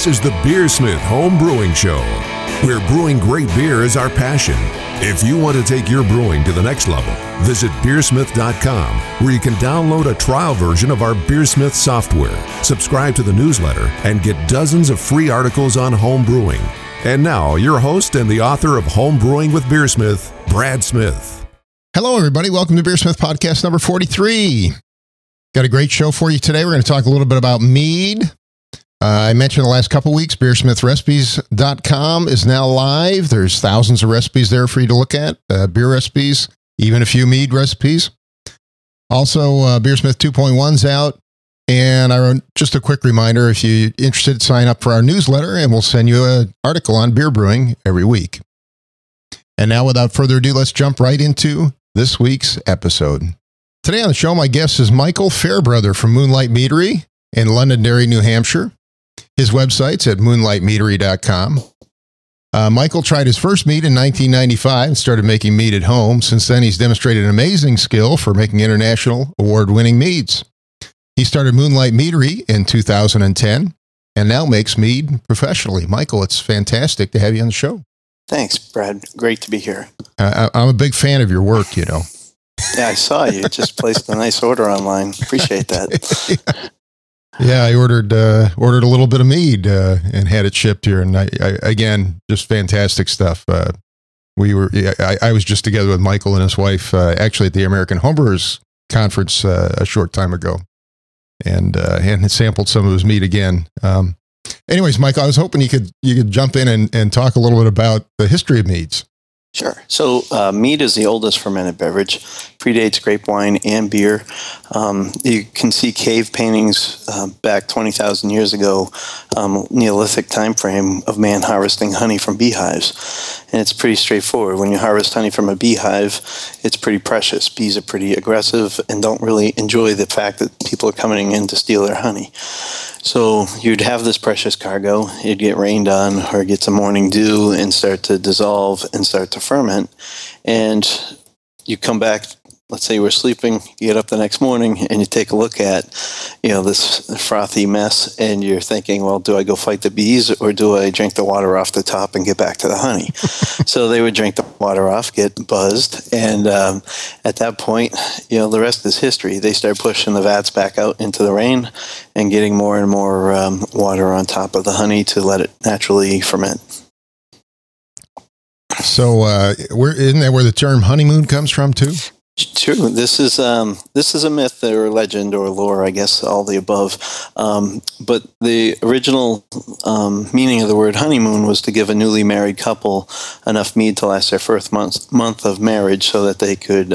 This is the Beersmith Home Brewing Show, where brewing great beer is our passion. If you want to take your brewing to the next level, visit beersmith.com, where you can download a trial version of our Beersmith software, subscribe to the newsletter, and get dozens of free articles on home brewing. And now, your host and the author of Home Brewing with Beersmith, Brad Smith. Hello, everybody. Welcome to Beersmith Podcast number 43. Got a great show for you today. We're going to talk a little bit about mead. I mentioned the last couple weeks, beersmithrecipes.com is now live. There's thousands of recipes there for you to look at, beer recipes, even a few mead recipes. Also, Beersmith 2.1's out. And just a quick reminder, if you're interested, sign up for our newsletter, and we'll send you an article on beer brewing every week. And now, without further ado, let's jump right into this week's episode. Today on the show, my guest is Michael Fairbrother from Moonlight Meadery in Londonderry, New Hampshire. His website's at moonlightmeadery.com. Michael tried his first mead in 1995 and started making mead at home. Since then, he's demonstrated an amazing skill for making international award-winning meads. He started Moonlight Meadery in 2010 and now makes mead professionally. Michael, it's fantastic to have you on the show. Thanks, Brad. Great to be here. I'm a big fan of your work, you know. Yeah, I saw you just placed a nice order online. Appreciate that. Yeah, I ordered a little bit of mead and had it shipped here, and I again, just fantastic stuff. I was just together with Michael and his wife actually at the American Homebrewers Conference a short time ago, and sampled some of his mead again. Anyways, Michael, I was hoping you could jump in and talk a little bit about the history of meads. Sure. So mead is the oldest fermented beverage, predates grape wine and beer. You can see cave paintings back 20,000 years ago, Neolithic time frame of man harvesting honey from beehives. And it's pretty straightforward. When you harvest honey from a beehive, it's pretty precious. Bees are pretty aggressive and don't really enjoy the fact that people are coming in to steal their honey. So you'd have this precious cargo, it'd get rained on or get some morning dew and start to dissolve and start to ferment. And you come back, let's say you were sleeping, you get up the next morning and you take a look at, this frothy mess and you're thinking, well, do I go fight the bees or do I drink the water off the top and get back to the honey? So they would drink the water off, get buzzed, and at that point, the rest is history. They start pushing the vats back out into the rain and getting more and more water on top of the honey to let it naturally ferment. So, isn't that where the term honeymoon comes from too? True. This is a myth or legend or lore, I guess, all the above. But the original meaning of the word honeymoon was to give a newly married couple enough mead to last their first month of marriage, so that they could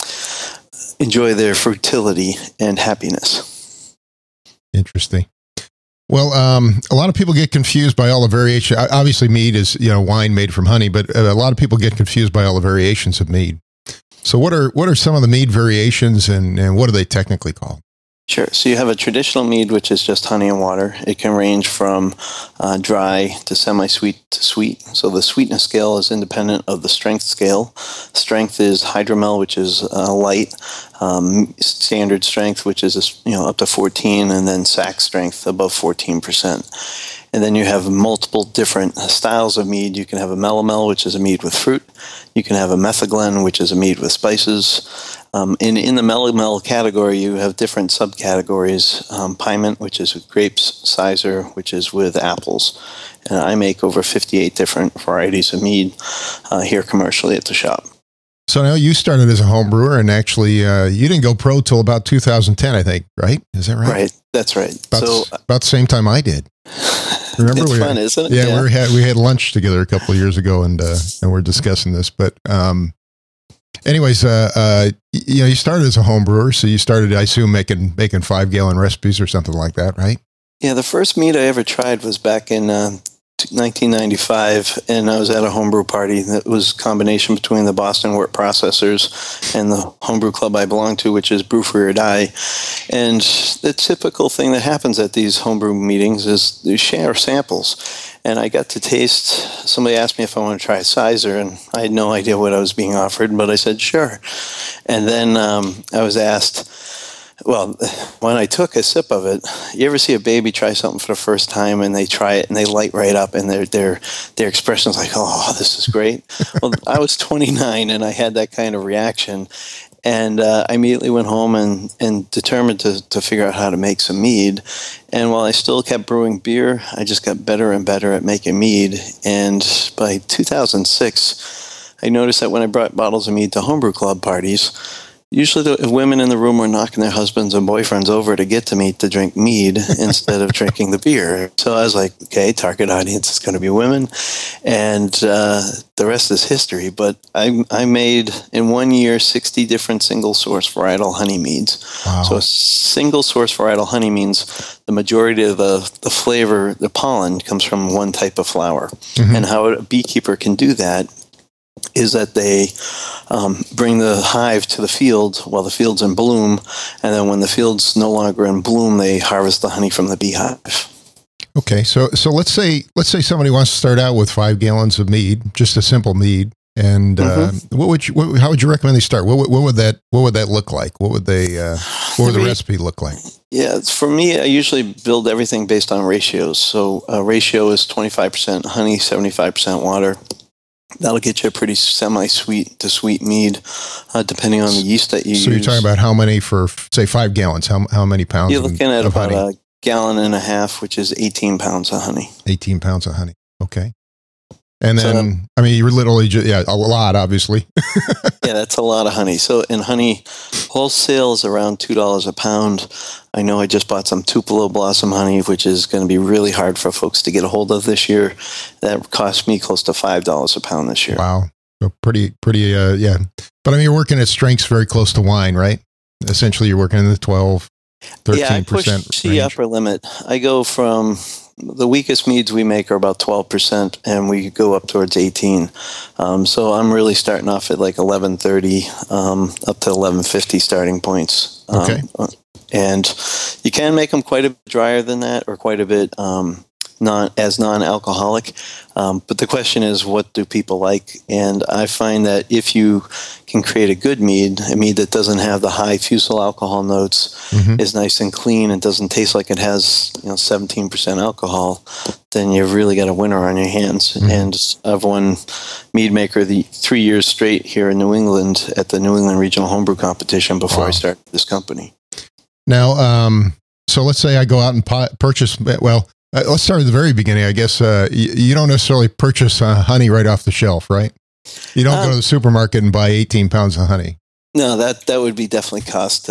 enjoy their fertility and happiness. Interesting. Well, a lot of people get confused by all the variation. Obviously, mead is wine made from honey, but a lot of people get confused by all the variations of mead. So what are some of the mead variations, and what are they technically called? Sure. So you have a traditional mead, which is just honey and water. It can range from dry to semi-sweet to sweet. So the sweetness scale is independent of the strength scale. Strength is hydromel, which is light. Standard strength, which is up to 14, and then sack strength above 14%. And then you have multiple different styles of mead. You can have a melomel, which is a mead with fruit. You can have a methaglen, which is a mead with spices. In the melomel category, you have different subcategories. Pyment, which is with grapes. Sizer, which is with apples. And I make over 58 different varieties of mead here commercially at the shop. So now you started as a home brewer, and actually you didn't go pro till about 2010, I think, right? Is that right? Right, that's right. About the same time I did. Remember, it's fun, isn't it? Yeah, we had lunch together a couple of years ago, and we're discussing this. But anyways, you started as a home brewer, so you started, I assume, making 5-gallon recipes or something like that, right? Yeah, the first mead I ever tried was back in 1995, and I was at a homebrew party that was a combination between the Boston Wort Processors and the homebrew club I belong to, which is Brew For or Die. And the typical thing that happens at these homebrew meetings is they share samples. And I got to taste, somebody asked me if I wanted to try a Sizer, and I had no idea what I was being offered, but I said, sure. And then I was asked, Well, when I took a sip of it, you ever see a baby try something for the first time and they try it and they light right up and their expression's like, oh, this is great. Well, I was 29 and I had that kind of reaction. And I immediately went home and determined to figure out how to make some mead. And while I still kept brewing beer, I just got better and better at making mead. And by 2006, I noticed that when I brought bottles of mead to homebrew club parties, usually the women in the room were knocking their husbands and boyfriends over to get to me to drink mead instead of drinking the beer. So I was like, okay, target audience is going to be women. And the rest is history. But I made, in 1 year, 60 different single-source varietal honey meads. Wow. So a single-source varietal honey means the majority of the flavor, the pollen, comes from one type of flower. Mm-hmm. And how a beekeeper can do that is that they bring the hive to the field while the field's in bloom, and then when the field's no longer in bloom, they harvest the honey from the beehive. Okay, so let's say somebody wants to start out with 5 gallons of mead, just a simple mead, and how would you recommend they start? What would that look like? What would the recipe look like? Yeah, for me, I usually build everything based on ratios. So ratio is 25% honey, 75% water. That'll get you a pretty semi-sweet to sweet mead, depending on the yeast that you use. So you're talking about how many for, say, 5 gallons? How many pounds? You're looking at about honey? 1.5 gallons, which is 18 pounds of honey. 18 pounds of honey. Okay. And then, I mean, you're literally a lot, obviously. Yeah, that's a lot of honey. So in honey, wholesale is around $2 a pound. I know I just bought some Tupelo Blossom honey, which is going to be really hard for folks to get a hold of this year. That cost me close to $5 a pound this year. Wow. So pretty, yeah. But I mean, you're working at strengths very close to wine, right? Essentially, you're working in the 12, 13% Yeah, I push the range. upper limit. I go from the weakest meads we make are about 12%, and we go up towards 18. So I'm really starting off at like 1130 up to 1150 starting points. Okay. And you can make them quite a bit drier than that, or quite a bit non-alcoholic. But the question is, what do people like? And I find that if you can create a good mead, a mead that doesn't have the high fusel alcohol notes, is nice and clean, and doesn't taste like it has 17% alcohol, then you've really got a winner on your hands. And I've won Mead Maker 3 years straight here in New England at the New England Regional Homebrew Competition before I started this company. Now, so let's say I go out and purchase, let's start at the very beginning. I guess you don't necessarily purchase honey right off the shelf, right? You don't go to the supermarket and buy 18 pounds of honey. No, that would be definitely cost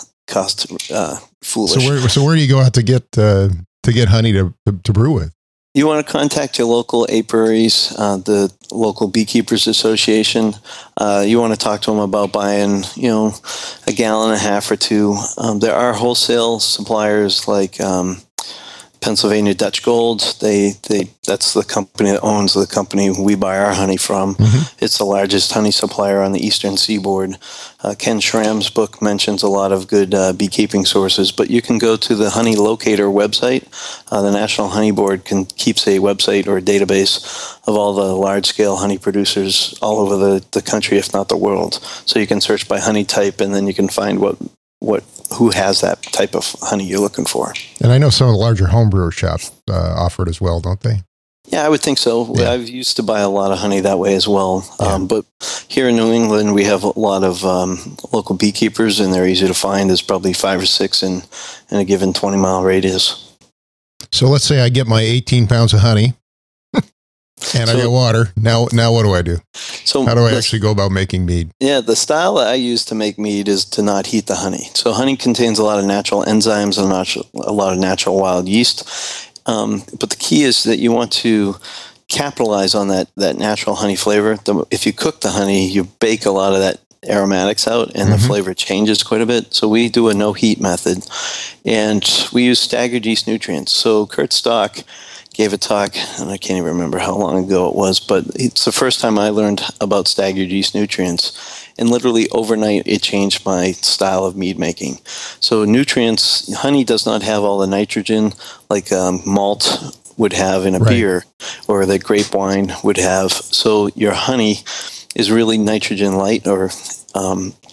foolish. So where do you go out to get honey to brew with? You want to contact your local apiaries, the local Beekeepers Association. You want to talk to them about buying, 1.5 gallons or 2. There are wholesale suppliers like Pennsylvania Dutch Gold. That's the company that owns the company we buy our honey from. It's the largest honey supplier on the eastern seaboard. Ken Schramm's book mentions a lot of good beekeeping sources, but you can go to the Honey Locator website. The National Honey Board keeps a website or a database of all the large-scale honey producers all over the country, if not the world. So you can search by honey type, and then you can find who has that type of honey you're looking for. And I know some of the larger homebrewer shops offer it as well, don't they? Yeah, I would think so. Yeah. I've used to buy a lot of honey that way as well. But here in New England, we have a lot of local beekeepers, and they're easy to find. There's probably 5 or 6 in a given 20-mile radius. So let's say I get my 18 pounds of honey, and I get water. Now what do I do? So how do I actually go about making mead? Yeah, the style that I use to make mead is to not heat the honey. So honey contains a lot of natural enzymes and a lot of natural wild yeast. But the key is that you want to capitalize on that natural honey flavor. If you cook the honey, you bake a lot of that aromatics out, and the flavor changes quite a bit. So we do a no-heat method, and we use staggered yeast nutrients. So Kurt Stock gave a talk, and I can't even remember how long ago it was, but it's the first time I learned about staggered yeast nutrients. And literally overnight, it changed my style of mead making. So nutrients, honey does not have all the nitrogen like malt would have in a beer, or that grape wine would have. So your honey is really nitrogen light, or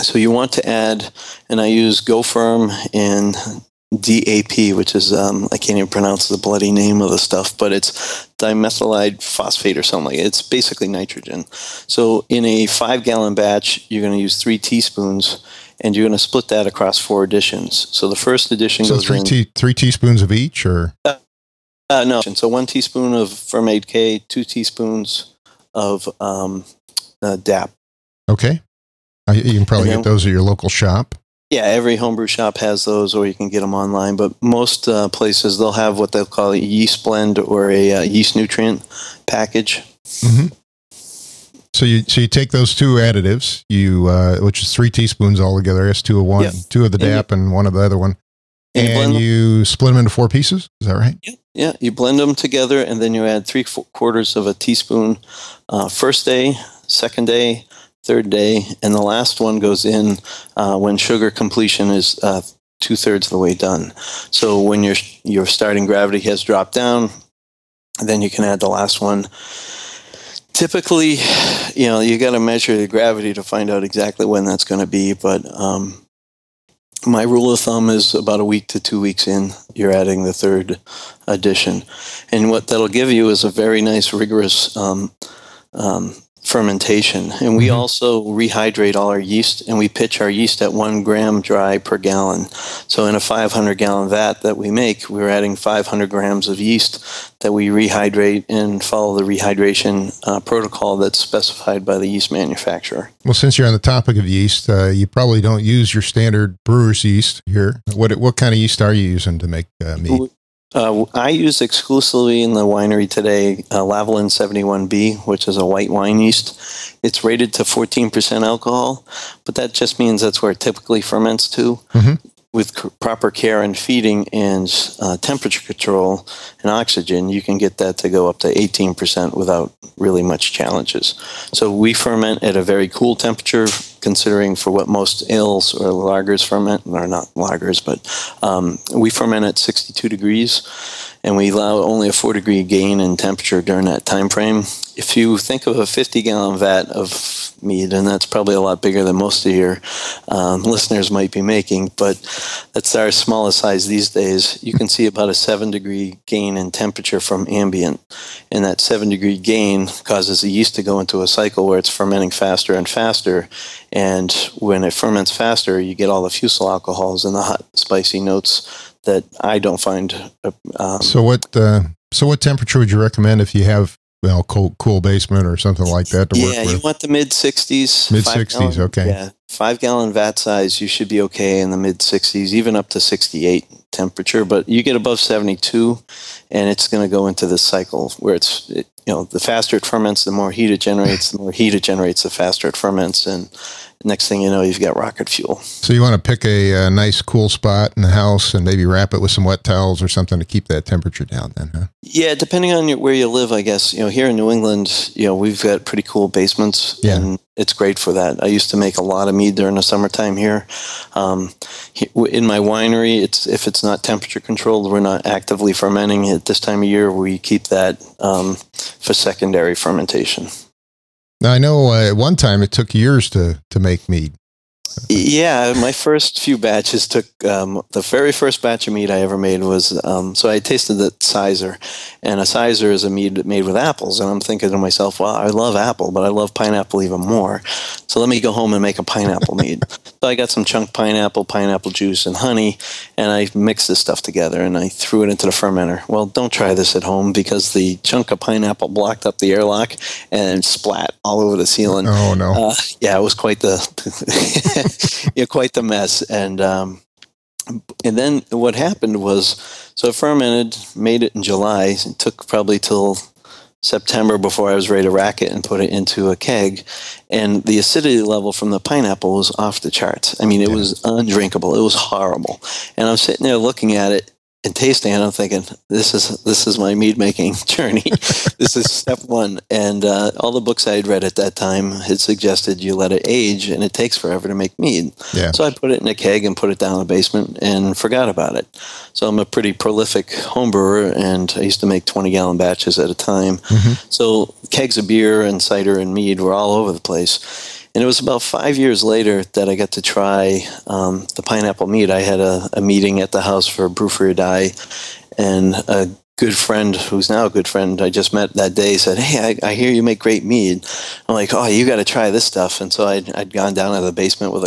So you want to add, and I use GoFirm and DAP, which is, I can't even pronounce the bloody name of the stuff, but it's dimethylide phosphate or something like it. It's basically nitrogen. So in a 5-gallon batch, you're going to use 3 teaspoons, and you're going to split that across 4 additions. So the first addition goes in... 3 teaspoons of each, or? No. So 1 teaspoon of Fermaid K, 2 teaspoons of DAP. Okay. You can probably get those at your local shop. Yeah, every homebrew shop has those, or you can get them online. But most places, they'll have what they'll call a yeast blend or a yeast nutrient package. Mm-hmm. So you take those 2 additives, which is 3 teaspoons altogether. It's 2 of one, 2 of the DAP, and 1 of the other one, and you split them into 4 pieces. Is that right? Yeah. You blend them together, and then you add 3/4 of a teaspoon first day, second day, third day, and the last one goes in when sugar completion is 2/3 of the way done. So when your starting gravity has dropped down, then you can add the last one. Typically, you got to measure the gravity to find out exactly when that's going to be, but my rule of thumb is about a week to 2 weeks in, you're adding the 3rd addition. And what that'll give you is a very nice, rigorous fermentation. And we also rehydrate all our yeast, and we pitch our yeast at 1 gram dry per gallon. So in a 500-gallon vat that we make, we're adding 500 grams of yeast that we rehydrate and follow the rehydration protocol that's specified by the yeast manufacturer. Well, since you're on the topic of yeast, you probably don't use your standard brewer's yeast here. What kind of yeast are you using to make mead? I use exclusively in the winery today Lalvin 71B, which is a white wine yeast. It's rated to 14% alcohol, but that just means that's where it typically ferments to. Mm-hmm. With proper care and feeding and temperature control and oxygen, you can get that to go up to 18% without really much challenges. So we ferment at a very cool temperature, considering for what most ales or lagers ferment, or not lagers, but we ferment at 62 degrees, and we allow only a 4-degree gain in temperature during that time frame. If you think of a 50-gallon vat of mead, and that's probably a lot bigger than most of your listeners might be making, but that's our smallest size these days, you can see about a 7-degree gain in temperature from ambient. And that 7-degree gain causes the yeast to go into a cycle where it's fermenting faster and faster. And when it ferments faster, you get all the fusel alcohols and the hot, spicy notes that I don't find. So what temperature would you recommend if you have cool basement or something like that to work with? Yeah, you want the mid-60s. Mid-60s, okay. Yeah, 5-gallon vat size, you should be okay in the mid-60s, even up to 68 temperature. But you get above 72, and it's going to go into this cycle where the faster it ferments, the more heat it generates. The more heat it generates, the faster it ferments. And next thing you know, you've got rocket fuel. So you want to pick a nice cool spot in the house and maybe wrap it with some wet towels or something to keep that temperature down then, huh? Yeah, depending on where you live, I guess. Here in New England, we've got pretty cool basements, and it's great for that. I used to make a lot of mead during the summertime here. In my winery, if it's not temperature controlled, we're not actively fermenting. At this time of year, we keep that for secondary fermentation. Now, I know at one time it took years to make mead. Yeah, my first few batches took, the very first batch of mead I ever made was, so I tasted the Sizer, and a Sizer is a mead made with apples, and I'm thinking to myself, wow, I love apple, but I love pineapple even more, so let me go home and make a pineapple mead. So I got some chunk pineapple juice, and honey, and I mixed this stuff together, and I threw it into the fermenter. Well, don't try this at home, because the chunk of pineapple blocked up the airlock and splat all over the ceiling. Oh, no. Yeah, it was quite the... quite the mess. And then what happened was, so it fermented, made it in July. It took probably till September before I was ready to rack it and put it into a keg. And the acidity level from the pineapple was off the charts. I mean, it was undrinkable. It was horrible. And I'm sitting there looking at it and tasting it, I'm thinking, this is my mead making journey. This is step one. And all the books I had read at that time had suggested you let it age, and it takes forever to make mead. Yeah. So I put it in a keg and put it down in the basement and forgot about it. So I'm a pretty prolific home brewer, and I used to make 20-gallon batches at a time. Mm-hmm. So kegs of beer and cider and mead were all over the place. And it was about 5 years later that I got to try the pineapple mead. I had a meeting at the house for Brew for Your Die, and a good friend, who's now a good friend I just met that day, said, "Hey, I hear you make great mead." I'm like, "Oh, you got to try this stuff." And so I'd gone down to the basement with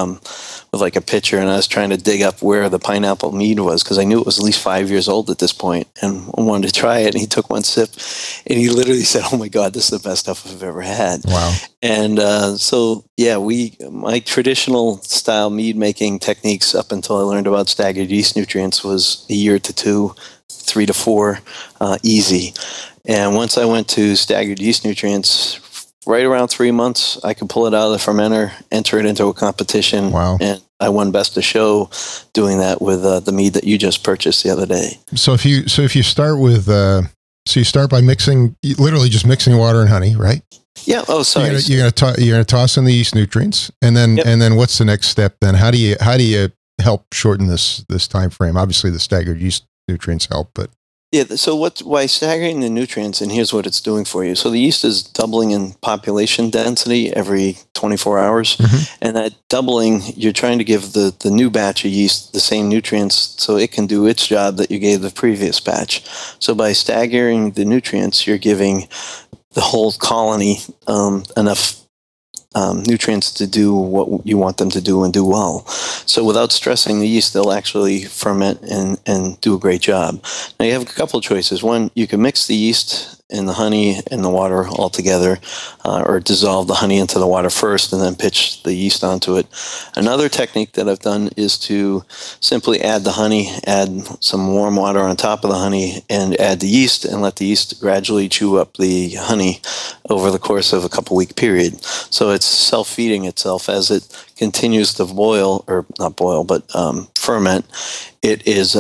like a pitcher, and I was trying to dig up where the pineapple mead was, because I knew it was at least 5 years old at this point, and I wanted to try it. And he took one sip, and he literally said, "Oh my God, this is the best stuff I've ever had." Wow. And so yeah, my traditional style mead making techniques up until I learned about staggered yeast nutrients was a year to 2, 3 to 4, easy. And once I went to staggered yeast nutrients, right around 3 months, I could pull it out of the fermenter, enter it into a competition. Wow. And I won best of show doing that with the mead that you just purchased the other day. So if you start with, you start by literally just mixing water and honey, right? Yeah. Oh, sorry. You're gonna toss in the yeast nutrients, and then what's the next step? Then how do you help shorten this time frame? Obviously, the staggered yeast nutrients help, but yeah. So why staggering the nutrients? And here's what it's doing for you. So the yeast is doubling in population density every 24 hours, and that doubling, you're trying to give the new batch of yeast the same nutrients so it can do its job that you gave the previous batch. So by staggering the nutrients, you're giving the whole colony enough nutrients to do what you want them to do and do well. So without stressing the yeast, they'll actually ferment and do a great job. Now you have a couple of choices. One, you can mix the yeast and the honey and the water all together, or dissolve the honey into the water first and then pitch the yeast onto it. Another technique that I've done is to simply add the honey, add some warm water on top of the honey, and add the yeast, and let the yeast gradually chew up the honey over the course of a couple-week period. So it's self-feeding itself as it continues to boil, or not boil, but ferment. It is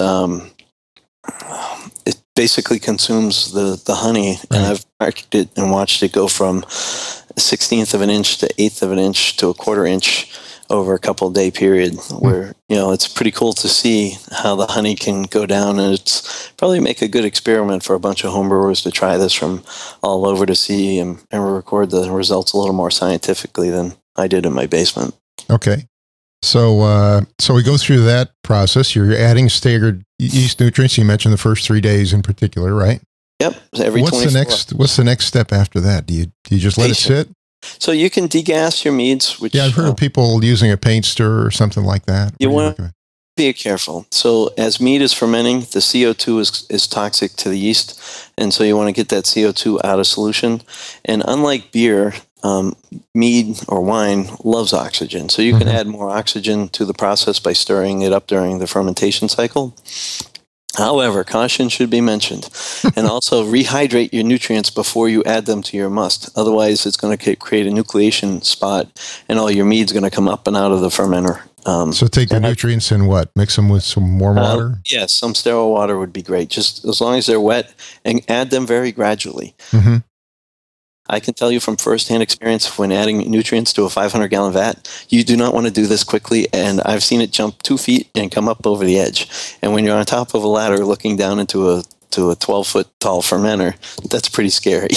it basically consumes the honey, and I've marked it and watched it go from 1/16 of an inch to 1/8 of an inch to 1/4 inch over a couple day period, where it's pretty cool to see how the honey can go down, and it's probably make a good experiment for a bunch of homebrewers to try this from all over to see and record the results a little more scientifically than I did in my basement. Okay. So we go through that process. You're adding staggered yeast nutrients. You mentioned the first 3 days in particular, right? Yep. What's the next step after that? Do you just let it sit? So you can degas your meads, which I've heard of people using a paint stirrer or something like that. You want to be careful. So as mead is fermenting, the CO2 is toxic to the yeast, and so you want to get that CO2 out of solution. And unlike beer, mead or wine loves oxygen. So you can add more oxygen to the process by stirring it up during the fermentation cycle. However, caution should be mentioned, and also rehydrate your nutrients before you add them to your must. Otherwise, it's going to create a nucleation spot, and all your mead's going to come up and out of the fermenter. So take the nutrients and mix them with some warm water? Yes, some sterile water would be great, just as long as they're wet, and add them very gradually. I can tell you from firsthand experience, when adding nutrients to a 500-gallon vat, you do not want to do this quickly, and I've seen it jump 2 feet and come up over the edge. And when you're on top of a ladder looking down into a 12-foot tall fermenter, that's pretty scary.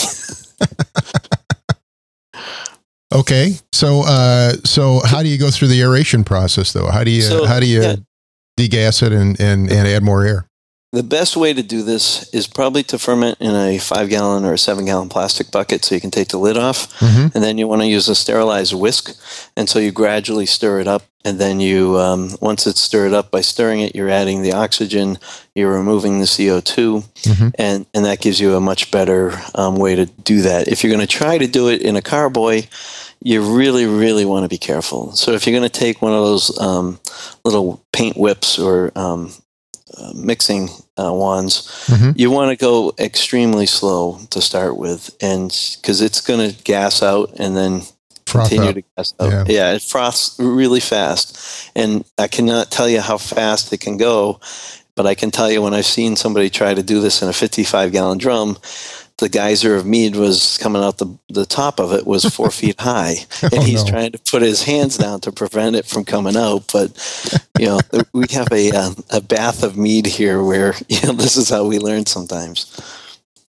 Okay, so how do you go through the aeration process, though? How do you degas it and add more air? The best way to do this is probably to ferment in a 5-gallon or a 7-gallon plastic bucket, so you can take the lid off, and then you want to use a sterilized whisk, and so you gradually stir it up, and then you once it's stirred up, by stirring it, you're adding the oxygen, you're removing the CO2, and that gives you a much better way to do that. If you're going to try to do it in a carboy, you really, really want to be careful. So if you're going to take one of those little paint whips or mixing wands, you want to go extremely slow to start with, and because it's going to gas out and then continue to gas out. Yeah, it froths really fast, and I cannot tell you how fast it can go, but I can tell you when I've seen somebody try to do this in a 55-gallon drum, the geyser of mead was coming out the top of it was 4 feet high, and he's trying to put his hands down to prevent it from coming out. But we have a bath of mead here where this is how we learn sometimes.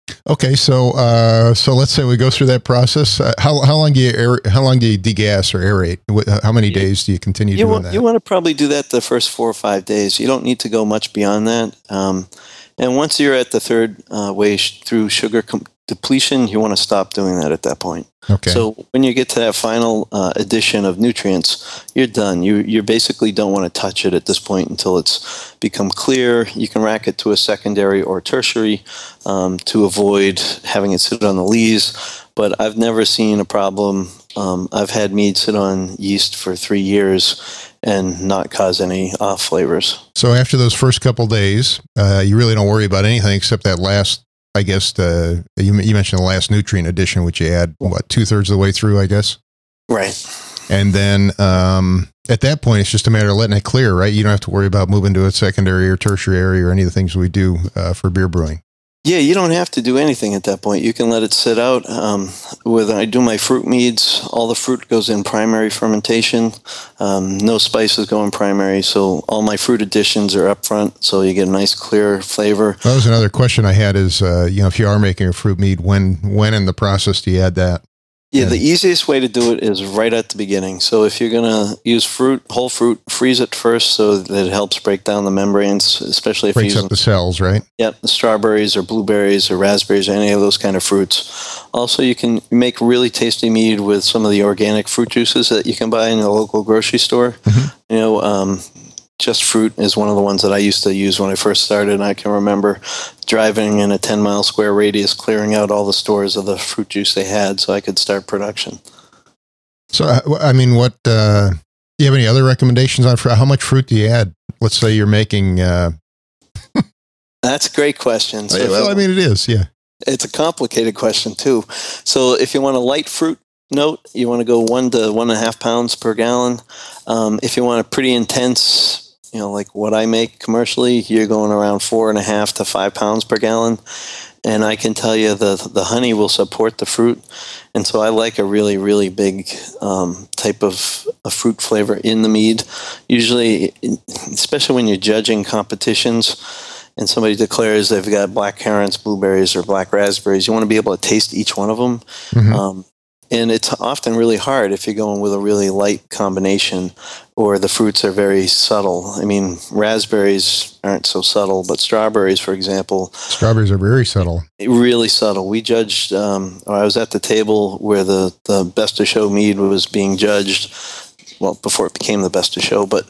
Okay, so let's say we go through that process. How long do you degas or aerate? How many days do you continue doing that? You want to probably do that the first 4 or 5 days. You don't need to go much beyond that. And once you're at the third way through sugar depletion, you want to stop doing that at that point. Okay. So when you get to that final addition of nutrients, you're done. You basically don't want to touch it at this point until it's become clear. You can rack it to a secondary or tertiary to avoid having it sit on the lees. But I've never seen a problem. I've had mead sit on yeast for 3 years and not cause any off flavors. So after those first couple days, you really don't worry about anything except that last, I guess, you mentioned the last nutrient addition, which you add, 2/3 of the way through, I guess? Right. And then at that point, it's just a matter of letting it clear, right? You don't have to worry about moving to a secondary or tertiary or any of the things we do for beer brewing. Yeah, you don't have to do anything at that point. You can let it sit out. When I do my fruit meads, all the fruit goes in primary fermentation. No spices go in primary, so all my fruit additions are up front, so you get a nice clear flavor. That was another question I had is, if you are making a fruit mead, when in the process do you add that? Yeah, the easiest way to do it is right at the beginning. So if you're going to use whole fruit, freeze it first so that it helps break down the membranes, especially if breaks up the cells, right? Yep, the strawberries or blueberries or raspberries or any of those kind of fruits. Also, you can make really tasty mead with some of the organic fruit juices that you can buy in the local grocery store. Mm-hmm. Just Fruit is one of the ones that I used to use when I first started, and I can remember driving in a 10-mile square radius, clearing out all the stores of the fruit juice they had so I could start production. So, what do you have any other recommendations on how much fruit do you add? Let's say you're making... That's a great question. So it is, yeah. It's a complicated question, too. So if you want a light fruit note, you want to go 1 to 1.5 pounds per gallon. If you want a pretty intense... like what I make commercially, you're going around 4.5 to 5 pounds per gallon. And I can tell you the honey will support the fruit. And so I like a really, really big type of a fruit flavor in the mead. Usually, especially when you're judging competitions and somebody declares they've got black currants, blueberries, or black raspberries, you want to be able to taste each one of them. Mm-hmm. And it's often really hard if you're going with a really light combination or the fruits are very subtle. I mean, raspberries aren't so subtle, but strawberries, for example. Strawberries are very subtle. Really subtle. We judged, I was at the table where the Best of Show mead was being judged, well, before it became the Best of Show, but...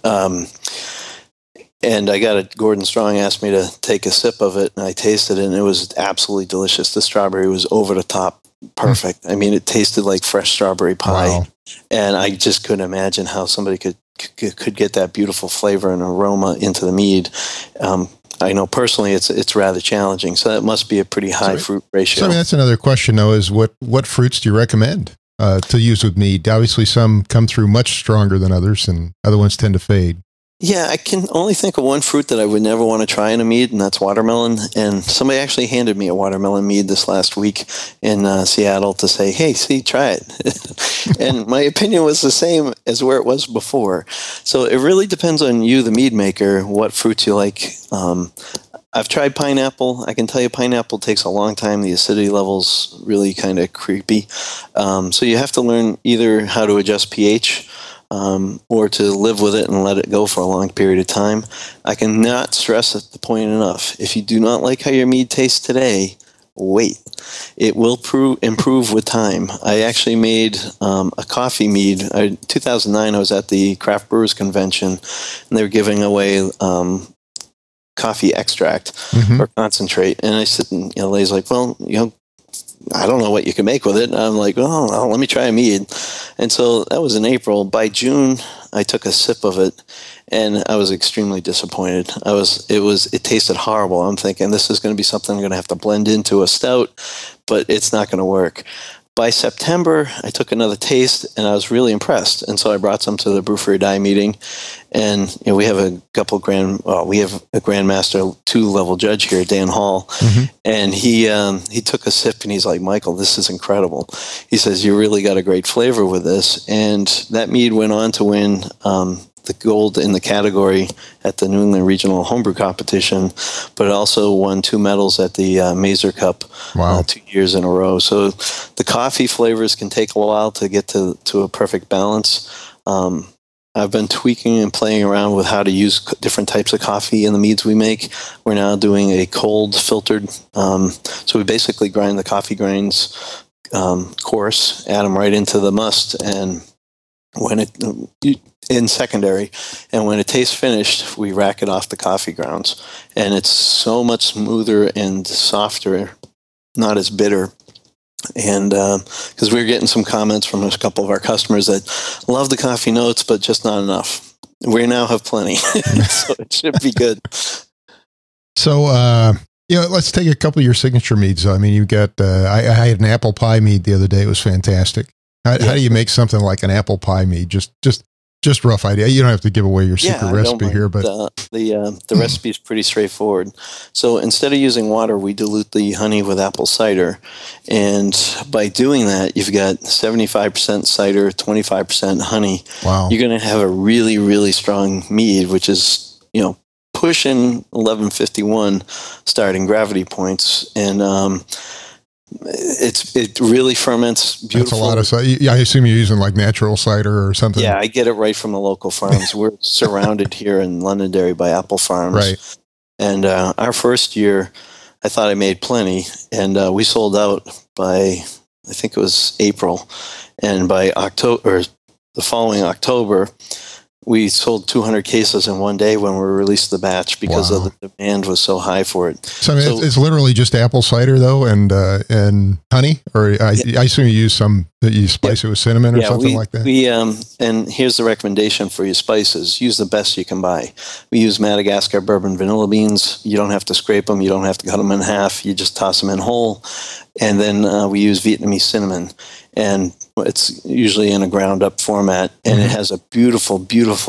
and Gordon Strong asked me to take a sip of it, and I tasted it, and it was absolutely delicious. The strawberry was over the top. Perfect. I mean, it tasted like fresh strawberry pie. Wow. And I just couldn't imagine how somebody could get that beautiful flavor and aroma into the mead. I know personally it's rather challenging. So that must be a pretty high fruit ratio. So that's another question, though, is what fruits do you recommend to use with mead? Obviously, some come through much stronger than others, and other ones tend to fade. Yeah, I can only think of one fruit that I would never want to try in a mead, and that's watermelon. And somebody actually handed me a watermelon mead this last week in Seattle to say, hey, see, try it. And my opinion was the same as where it was before. So it really depends on you, the mead maker, what fruits you like. I've tried pineapple. I can tell you pineapple takes a long time. The acidity level's really kind of creepy. So you have to learn either how to adjust pH or to live with it and let it go for a long period of time. I cannot stress the point enough. If you do not like how your mead tastes today, wait. It will improve with time. I actually made a coffee mead. In 2009, I was at the Craft Brewers Convention, and they were giving away coffee extract or concentrate. And I said, Lay's like, well, I don't know what you can make with it. And I'm like, well, let me try a mead. And so that was in April. By June, I took a sip of it, and I was extremely disappointed. It tasted horrible. I'm thinking this is going to be something I'm going to have to blend into a stout, but it's not going to work. By September, I took another taste, and I was really impressed. And so I brought some to the Brew for Your Die meeting. And we have a Grandmaster 2-level judge here, Dan Hall. And he took a sip, and he's like, Michael, this is incredible. He says, you really got a great flavor with this. And that mead went on to win the gold in the category at the New England Regional Homebrew Competition, but it also won 2 medals at the Mazer Cup. Wow. 2 years in a row. So the coffee flavors can take a while to get to a perfect balance. I've been tweaking and playing around with how to use different types of coffee in the meads we make. We're now doing a cold filtered. So we basically grind the coffee grains coarse, add them right into the must, and when in secondary, and when it tastes finished, we rack it off the coffee grounds, and it's so much smoother and softer, not as bitter. And because we were getting some comments from a couple of our customers that love the coffee notes, but just not enough. We now have plenty, so it should be good. So, let's take a couple of your signature meads. I mean, you got, I had an apple pie mead the other day. It was fantastic. How do you make something like an apple pie mead? Just rough idea. You don't have to give away your secret recipe here, but the recipe is pretty straightforward. So instead of using water, we dilute the honey with apple cider, and by doing that, you've got 75% cider, 25% honey. Wow! You're going to have a really, really strong mead, which is pushing 1151 starting gravity points, and it really ferments beautiful. That's a lot of cider. I assume you're using like natural cider or something. Yeah, I get it right from the local farms. We're surrounded here in Londonderry by apple farms. Right. And our first year, I thought I made plenty, and we sold out by, I think it was April, and by October, or the following October, we sold 200 cases in one day when we released the batch because of the demand was so high for it. So, I mean, it's literally just apple cider though, and honey, or I assume you use you spice it with cinnamon or something like that. We and here's the recommendation for your spices: use the best you can buy. We use Madagascar bourbon vanilla beans. You don't have to scrape them. You don't have to cut them in half. You just toss them in whole, and then we use Vietnamese cinnamon. And it's usually in a ground up format, and it has a beautiful,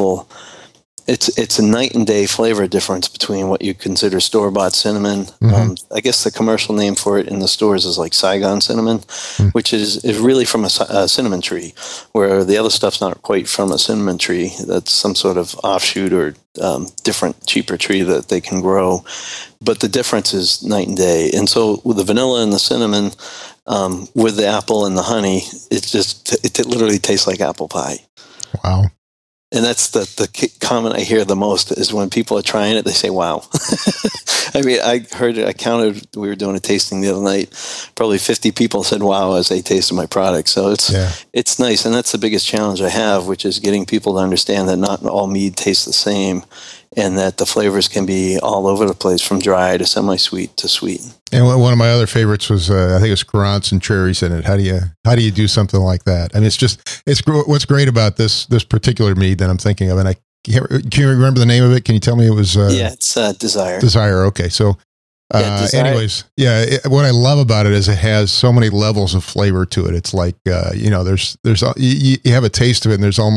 it's a night and day flavor difference between what you consider store-bought cinnamon. I guess the commercial name for it in the stores is like Saigon cinnamon, which is really from a cinnamon tree, where the other stuff's not quite from a cinnamon tree. That's some sort of offshoot or different, cheaper tree that they can grow. But the difference is night and day. And so with the vanilla and the cinnamon, with the apple and the honey, it literally tastes like apple pie. Wow. And that's the comment I hear the most is when people are trying it, they say, wow. I mean, I counted, we were doing a tasting the other night, probably 50 people said, wow, as they tasted my product. So it's nice. And that's the biggest challenge I have, which is getting people to understand that not all mead tastes the same, and that the flavors can be all over the place, from dry to semi-sweet to sweet. And one of my other favorites was, I think it was currants and cherries in it. How do you do something like that? I mean, it's what's great about this particular mead that I'm thinking of, and can you remember the name of it? Can you tell me it was? It's Desire. Desire. Okay. So, anyways, what I love about it is it has so many levels of flavor to it. It's like, you have a taste of it, and there's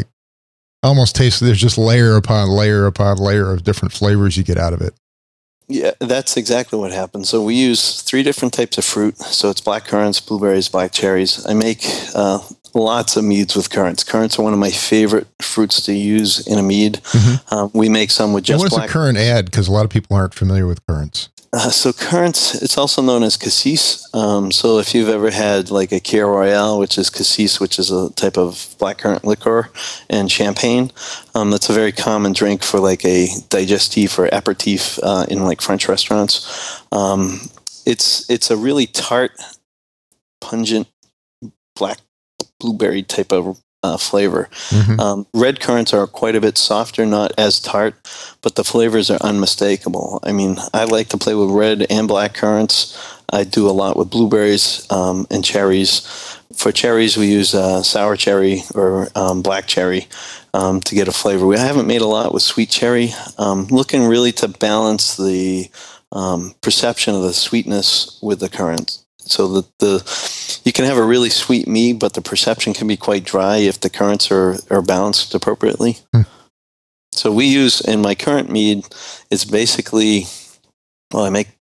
there's just layer upon layer upon layer of different flavors you get out of it. Yeah, that's exactly what happens. So we use 3 different types of fruit. So it's black currants, blueberries, black cherries. I make lots of meads with currants. Currants are one of my favorite fruits to use in a mead. We make some with just black. What does a currant add? Because a lot of people aren't familiar with currants. So currants, it's also known as cassis. So if you've ever had like a Kir Royale, which is cassis, which is a type of blackcurrant liqueur, and champagne, that's a very common drink for like a digestif or aperitif in like French restaurants. It's a really tart, pungent, black blueberry type of flavor. Red currants are quite a bit softer, not as tart, but the flavors are unmistakable. I mean, I like to play with red and black currants. I do a lot with blueberries and cherries. For cherries, we use sour cherry or black cherry to get a flavor. I haven't made a lot with sweet cherry. Looking really to balance the perception of the sweetness with the currants. So that you can have a really sweet mead, but the perception can be quite dry if the currants are balanced appropriately. So we use, in my currant mead, it's basically, I make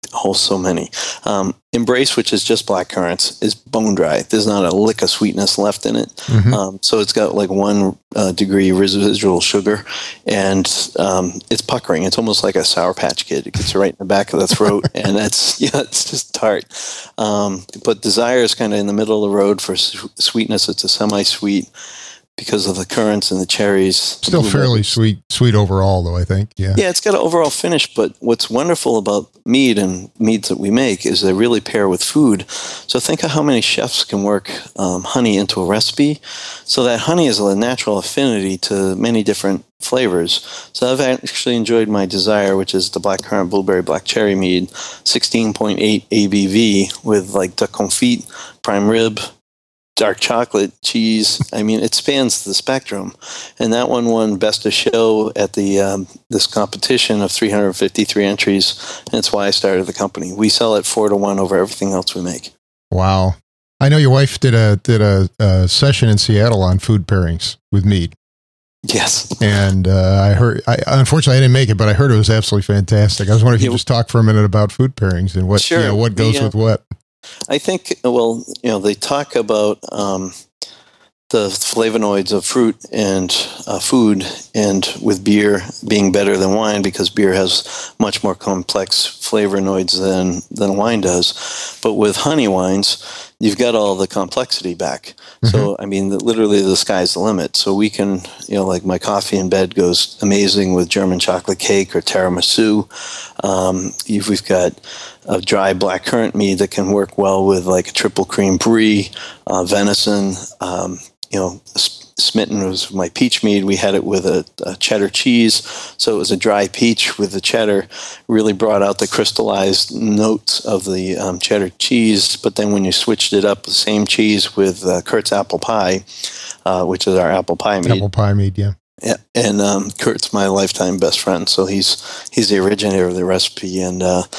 So many. Embrace, which is just black currants, is bone dry. There's not a lick of sweetness left in it. Mm-hmm. So it's got like 1 degree residual sugar, and it's puckering. It's almost like a Sour Patch Kid. It gets right in the back of the throat, and it's just tart. But Desire is kind of in the middle of the road for sweetness. It's a semi-sweet because of the currants and the cherries. Still fairly sweet overall, though, I think. Yeah, it's got an overall finish, but what's wonderful about mead and meads that we make is they really pair with food. So think of how many chefs can work honey into a recipe. So that honey is a natural affinity to many different flavors. So I've actually enjoyed my Desire, which is the blackcurrant blueberry black cherry mead, 16.8 ABV with like duck confit, prime rib, dark chocolate, cheese. I mean, it spans the spectrum. And that one won Best of Show at the this competition of 353 entries. And it's why I started the company. We sell it 4-1 over everything else we make. Wow. I know your wife did a session in Seattle on food pairings with mead. Yes. And unfortunately I didn't make it, but I heard it was absolutely fantastic. I was wondering if you could just talk for a minute about food pairings and what, sure. What goes with what. I think, they talk about the flavonoids of fruit and food, and with beer being better than wine because beer has much more complex flavonoids than wine does. But with honey wines, you've got all the complexity back. Mm-hmm. So, I mean, literally the sky's the limit. So we can, like my coffee in bed goes amazing with German chocolate cake or tiramisu. We've got a dry blackcurrant mead that can work well with like a triple cream brie, venison. Smitten was my peach mead. We had it with a cheddar cheese. So it was a dry peach with the cheddar, really brought out the crystallized notes of the cheddar cheese. But then when you switched it up, the same cheese with Kurt's apple pie, which is our apple pie mead. Apple pie mead, yeah. Yeah, and Kurt's my lifetime best friend. So he's the originator of the recipe, and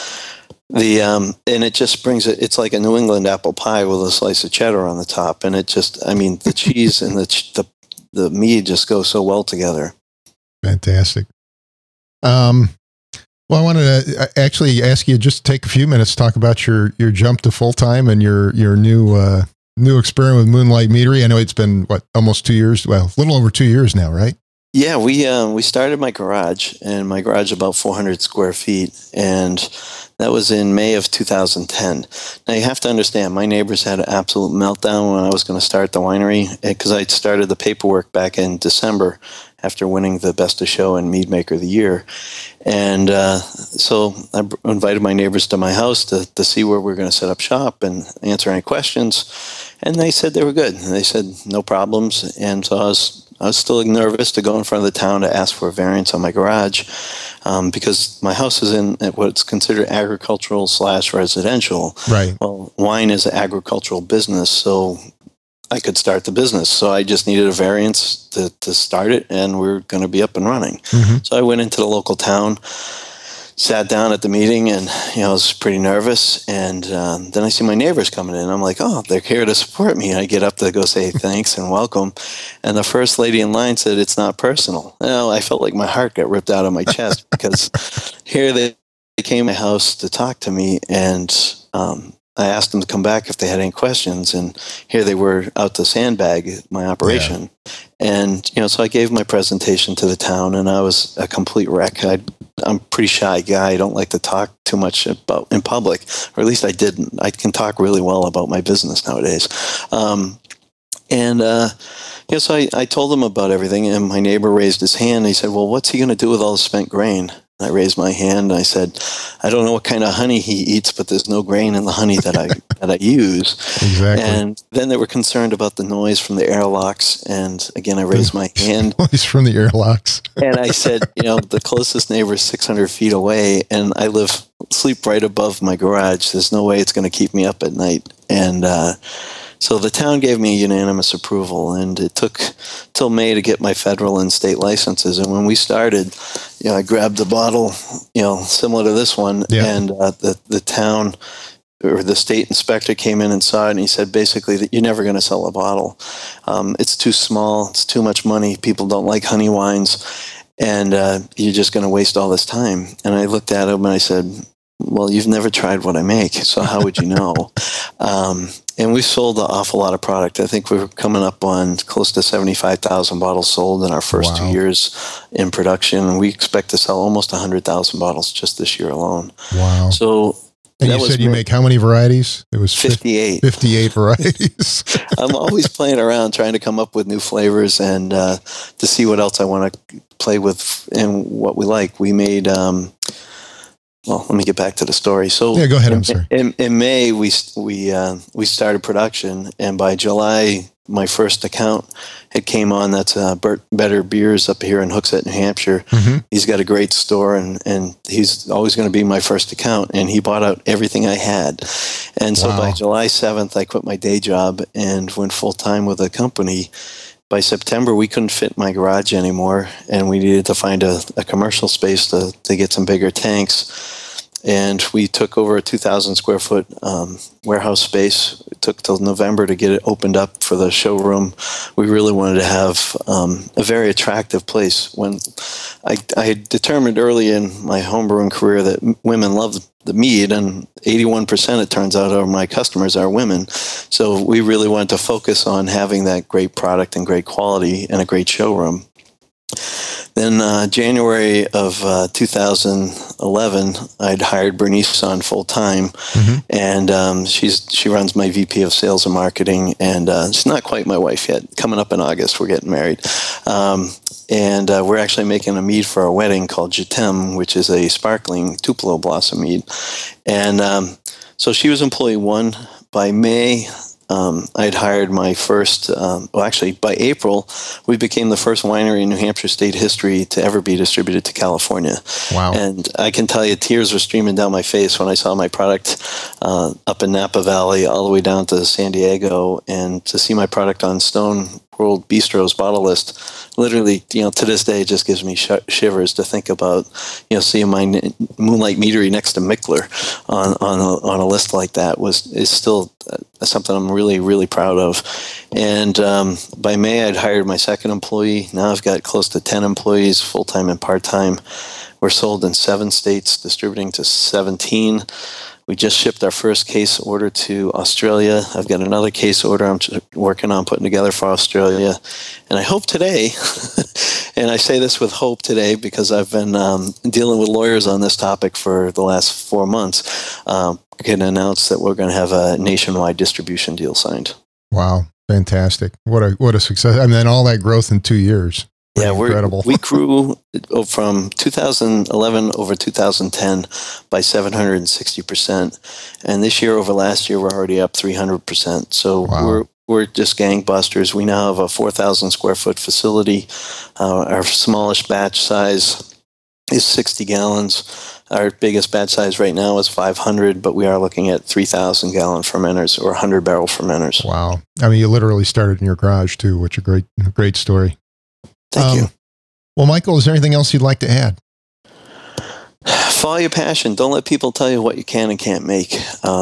and it just brings it. It's like a New England apple pie with a slice of cheddar on the top, and it just, the cheese and the mead just go so well together. Fantastic. Well, I wanted to actually ask you just to take a few minutes to talk about your jump to full time and your new experiment with Moonlight Meadery. I know it's been almost 2 years. Well, a little over 2 years now, right? Yeah, we started my garage, and my garage is about 400 square feet, and that was in May of 2010. Now, you have to understand, my neighbors had an absolute meltdown when I was going to start the winery, because I started the paperwork back in December after winning the Best of Show and Mead Maker of the Year. And so I invited my neighbors to my house to see where we're going to set up shop and answer any questions. And they said they were good. And they said no problems. And so I was still nervous to go in front of the town to ask for a variance on my garage because my house is in what's considered agricultural / residential. Right. Well, wine is an agricultural business, so I could start the business. So I just needed a variance to start it, and we're going to be up and running. Mm-hmm. So I went into the local town, sat down at the meeting, and I was pretty nervous. And then I see my neighbors coming in. I'm like, oh, they're here to support me. And I get up to go say thanks and welcome. And the first lady in line said, "It's not personal." I felt like my heart got ripped out of my chest because here they came to my house to talk to me, and I asked them to come back if they had any questions, and here they were out to sandbag my operation. Yeah. And, so I gave my presentation to the town, and I was a complete wreck. I'm a pretty shy guy. I don't like to talk too much about in public, or at least I didn't. I can talk really well about my business nowadays. So I told them about everything, and my neighbor raised his hand. He said, "Well, what's he going to do with all the spent grain?" I raised my hand and I said, "I don't know what kind of honey he eats, but there's no grain in the honey that I use." Exactly. And then they were concerned about the noise from the airlocks. And again, I raised my hand. Noise from the airlocks. And I said, the closest neighbor is 600 feet away, and I sleep right above my garage. There's no way it's going to keep me up at night. And so the town gave me unanimous approval, and it took till May to get my federal and state licenses. And when we started, I grabbed a bottle, similar to this one, yeah. And the town or the state inspector came in and saw it, and he said basically that you're never going to sell a bottle. It's too small. It's too much money. People don't like honey wines, and you're just going to waste all this time. And I looked at him and I said, well, you've never tried what I make, so how would you know? And we sold an awful lot of product. I think we're coming up on close to 75,000 bottles sold in our first 2 years in production. We expect to sell almost 100,000 bottles just this year alone. Wow. So, and you said you make how many varieties? It was 58. 58 varieties. I'm always playing around trying to come up with new flavors and to see what else I want to play with and what we like. We made, well, let me get back to the story. So yeah, go ahead. I'm sorry. In May, we started production, and by July, my first account had came on. That's Better Beers up here in Hooksett, New Hampshire. Mm-hmm. He's got a great store, and he's always going to be my first account. And he bought out everything I had. And so by July 7th, I quit my day job and went full time with the company. By September, we couldn't fit my garage anymore, and we needed to find a commercial space to get some bigger tanks. And we took over a 2,000 square foot warehouse space. It took till November to get it opened up for the showroom. We really wanted to have a very attractive place. When I had determined early in my homebrewing career that women love the mead, and 81%, it turns out, of my customers are women. So we really wanted to focus on having that great product and great quality and a great showroom. Then January of 2011, I'd hired Bernice on full time, and she runs my VP of Sales and Marketing, and she's not quite my wife yet. Coming up in August, we're getting married, and we're actually making a mead for our wedding called Jetem, which is a sparkling Tupelo blossom mead, and so she was employee 1. By May, I'd hired my first, actually by April, we became the first winery in New Hampshire state history to ever be distributed to California. Wow. And I can tell you, tears were streaming down my face when I saw my product up in Napa Valley all the way down to San Diego, and to see my product on Stone World Bistro's bottle list, literally, to this day, it just gives me shivers to think about, seeing my Moonlight Meadery next to Mickler on a list like that is still something I'm really, really proud of. And by May, I'd hired my second employee. Now I've got close to 10 employees, full-time and part-time. We're sold in 7 states, distributing to 17. We just shipped our first case order to Australia. I've got another case order I'm working on putting together for Australia. And I hope today, and I say this with hope today because I've been dealing with lawyers on this topic for the last 4 months, can announce that we're going to have a nationwide distribution deal signed. Wow, fantastic. What a success. And then all that growth in 2 years. Yeah, incredible. We grew from 2011 over 2010 by 760%, and this year over last year we're already up 300%. So we're just gangbusters. We now have a 4,000 square foot facility. Our smallest batch size is 60 gallons. Our biggest batch size right now is 500, but we are looking at 3,000 gallon fermenters or 100 barrel fermenters. Wow! I mean, you literally started in your garage too, which is a great story. Thank you. Well, Michael, is there anything else you'd like to add? Follow your passion. Don't let people tell you what you can and can't make.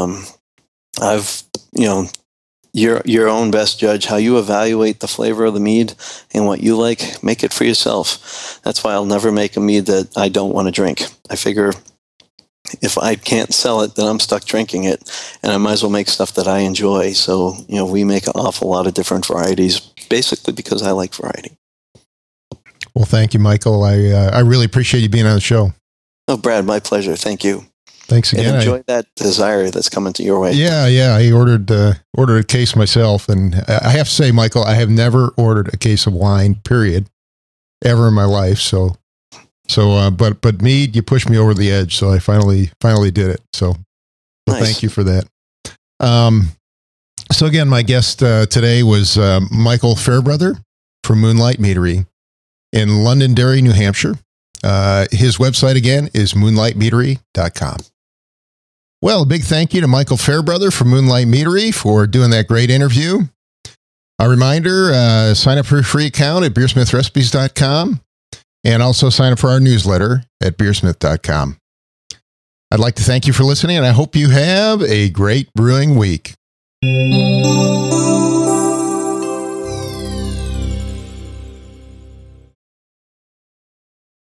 You're your own best judge. How you evaluate the flavor of the mead and what you like, make it for yourself. That's why I'll never make a mead that I don't want to drink. I figure if I can't sell it, then I'm stuck drinking it, and I might as well make stuff that I enjoy. So, we make an awful lot of different varieties, basically because I like variety. Well, thank you, Michael. I really appreciate you being on the show. Oh, Brad, my pleasure. Thank you. Thanks again. And enjoy that desire that's coming to your way. Yeah. I ordered a case myself, and I have to say, Michael, I have never ordered a case of wine, period, ever in my life. But mead, you pushed me over the edge, so I finally did it. So nice. Thank you for that. So again, my guest today was Michael Fairbrother from Moonlight Meadery in Londonderry, New Hampshire. His website again is moonlightmeadery.com. Well, a big thank you to Michael Fairbrother from Moonlight Meadery for doing that great interview. A reminder, sign up for a free account at beersmithrecipes.com and also sign up for our newsletter at beersmith.com. I'd like to thank you for listening, and I hope you have a great brewing week.